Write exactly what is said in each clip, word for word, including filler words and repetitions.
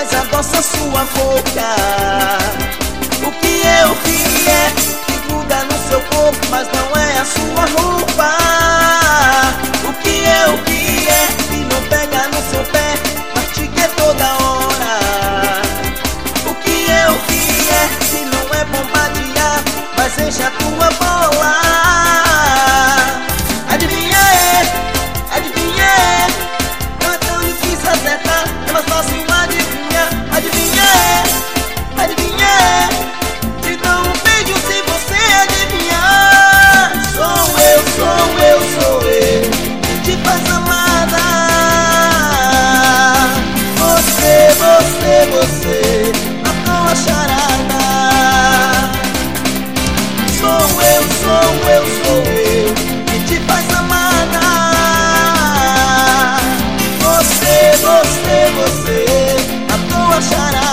mas adoça sua boca. O que é, o que é, que gruda no seu corpo, mas não é a sua roupa. O que é, o que é, que não pega no seu pé, mas te quer toda hora. O que é, o que é, que não é bombardear, mas enche a tua bola. Adivinha é, adivinha é, não é tão difícil acertar, é mais fácil adivinhar. Adivinha é, adivinha é, te dou um beijo se você adivinhar. Sou eu, sou eu, sou eu, que te faz amada. Você, você, você, matou a charada. Sou eu, sou eu, sou eu, que te faz amada. Você, você, você, matou a charada.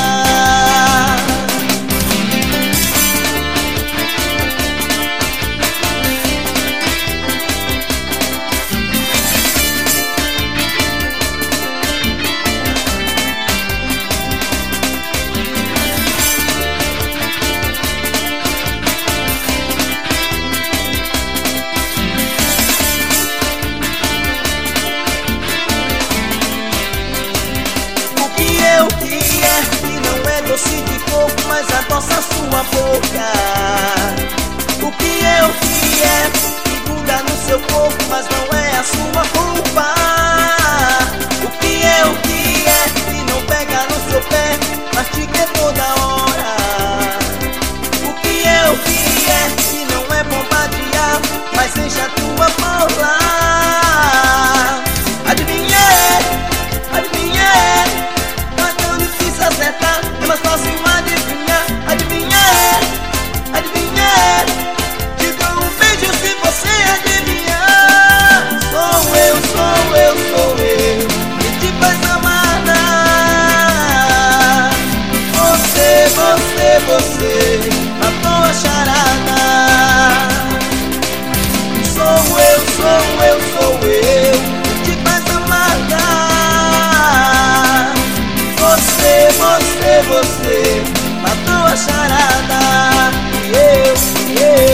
O que é, que não é doce de coco, mas adoça sua boca. O que é, o que é, que gruda no seu corpo, mas não é a sua roupa. O que é, o que é, que não pega no seu pé, mas te quer toda hora. O que é, o que é, que não é bombardear, mas enche a tua bola. Adivinha é, adivinha é, acertar, é mais fácil adivinhar. Adivinha é, adivinha é, te dou um beijo se você adivinhar. Sou eu, sou eu, sou eu, que te faz amada. Você, você, você, matou a charada. Sou eu, sou eu, sou eu, que te faz amada. Você, você, você, matou a charada. E eu, e eu